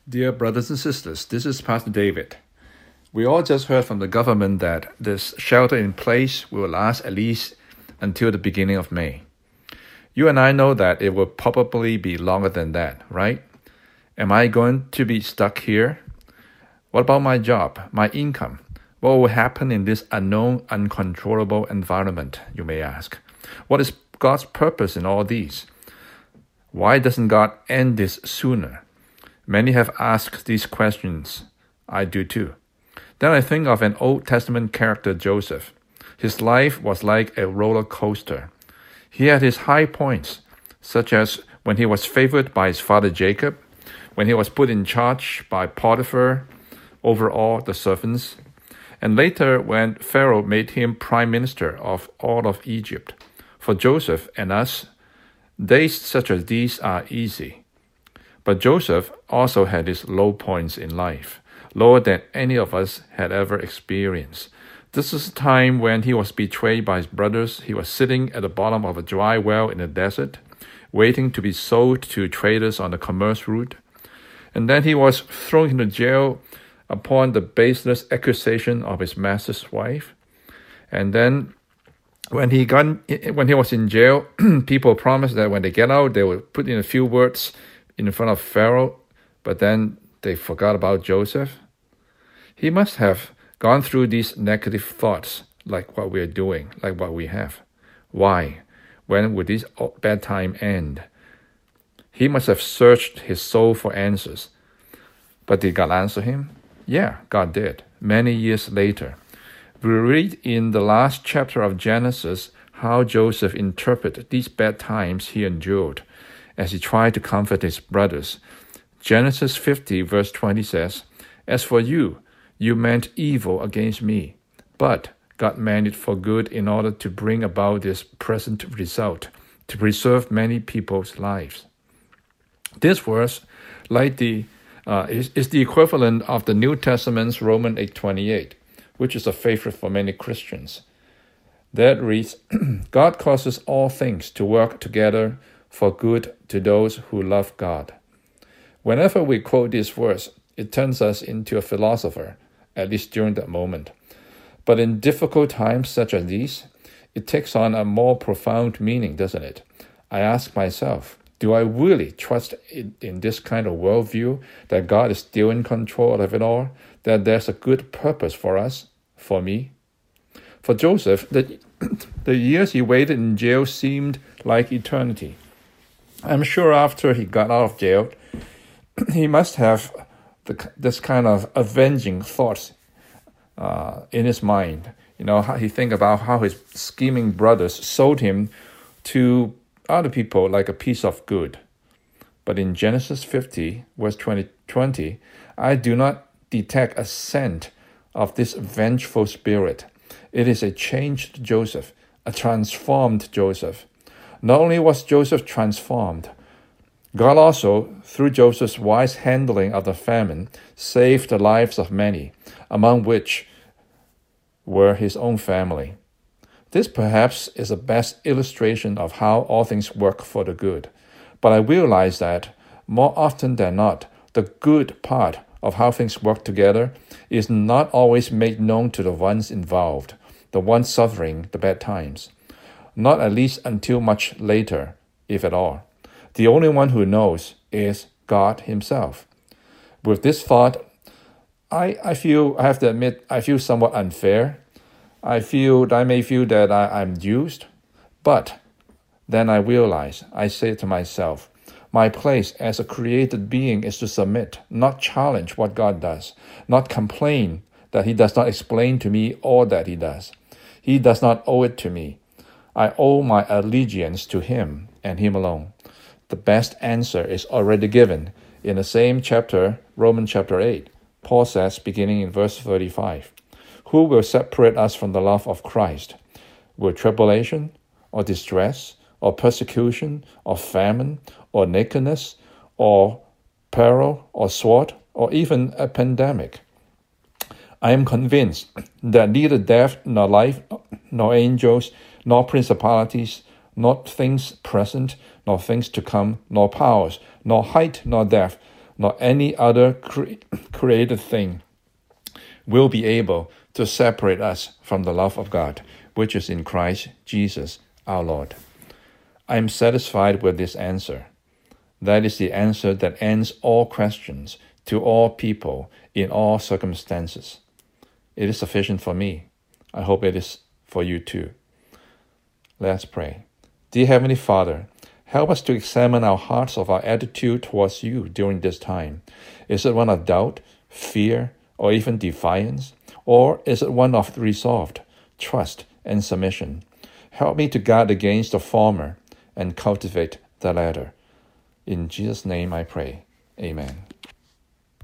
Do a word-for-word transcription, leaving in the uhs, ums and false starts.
Dear brothers and sisters, this is Pastor David. We all just heard from the government that this shelter in place will last at least until the beginning of May. You and I know that it will probably be longer than that, right? Am I going to be stuck here? What about my job, my income? What will happen in this unknown, uncontrollable environment, you may ask? What is God's purpose in all these? Why doesn't God end this sooner? Many have asked these questions. I do too. Then I think of an Old Testament character, Joseph. His life was like a roller coaster. He had his high points, such as when he was favored by his father Jacob, when he was put in charge by Potiphar over all the servants, and later when Pharaoh made him prime minister of all of Egypt. For Joseph and us, days such as these are easy. But Joseph also had his low points in life, lower than any of us had ever experienced. This is a time when he was betrayed by his brothers. He was sitting at the bottom of a dry well in the desert, waiting to be sold to traders on the commerce route. And then he was thrown into jail upon the baseless accusation of his master's wife. And then when he got when he was in jail, people promised that when they get out, they would put in a few words in front of Pharaoh, but then they forgot about Joseph. He must have gone through these negative thoughts like what we are doing, like what we have. Why? When would this bad time end? He must have searched his soul for answers. But did God answer him? Yeah, God did. Many years later, we read in the last chapter of Genesis how Joseph interpreted these bad times he endured as he tried to comfort his brothers. Genesis fifty verse twenty says, "As for you, you meant evil against me, but God meant it for good in order to bring about this present result, to preserve many people's lives." This verse, like the uh, is, is the equivalent of the New Testament's Romans eight twenty-eight, which is a favorite for many Christians. That reads, "God causes all things to work together for good to those who love God." Whenever we quote this verse, it turns us into a philosopher, at least during that moment. But in difficult times such as these, it takes on a more profound meaning, doesn't it? I ask myself, do I really trust in, in this kind of worldview that God is still in control of it all, that there's a good purpose for us, for me? For Joseph, the, the years he waited in jail seemed like eternity. I'm sure after he got out of jail, he must have the, this kind of avenging thoughts uh, in his mind. You know, how he think about how his scheming brothers sold him to other people like a piece of good. But in Genesis fifty, verse twenty, twenty, I do not detect a scent of this vengeful spirit. It is a changed Joseph, a transformed Joseph. Not only was Joseph transformed, God also, through Joseph's wise handling of the famine, saved the lives of many, among which were his own family. This perhaps is the best illustration of how all things work for the good. But I realize that, more often than not, the good part of how things work together is not always made known to the ones involved, the ones suffering the bad times. Not at least until much later, if at all. The only one who knows is God himself. With this thought, I, I feel, I have to admit, I feel somewhat unfair. I feel, I may feel that I, I'm used, but then I realize, I say to myself, my place as a created being is to submit, not challenge what God does, not complain that he does not explain to me all that he does. He does not owe it to me. I owe my allegiance to him and him alone. The best answer is already given in the same chapter, Romans chapter eight. Paul says, beginning in verse thirty-five, "Who will separate us from the love of Christ? Will tribulation, or distress, or persecution, or famine, or nakedness, or peril, or sword, or even a pandemic?" I am convinced that neither death, nor life, nor angels, nor principalities, nor things present, nor things to come, nor powers, nor height, nor depth, nor any other cre- created thing will be able to separate us from the love of God, which is in Christ Jesus our Lord. I am satisfied with this answer. That is the answer that ends all questions to all people in all circumstances. It is sufficient for me. I hope it is for you too. Let's pray. Dear Heavenly Father, help us to examine our hearts of our attitude towards you during this time. Is it one of doubt, fear, or even defiance? Or is it one of resolved trust and submission? Help me to guard against the former and cultivate the latter. In Jesus' name I pray. Amen.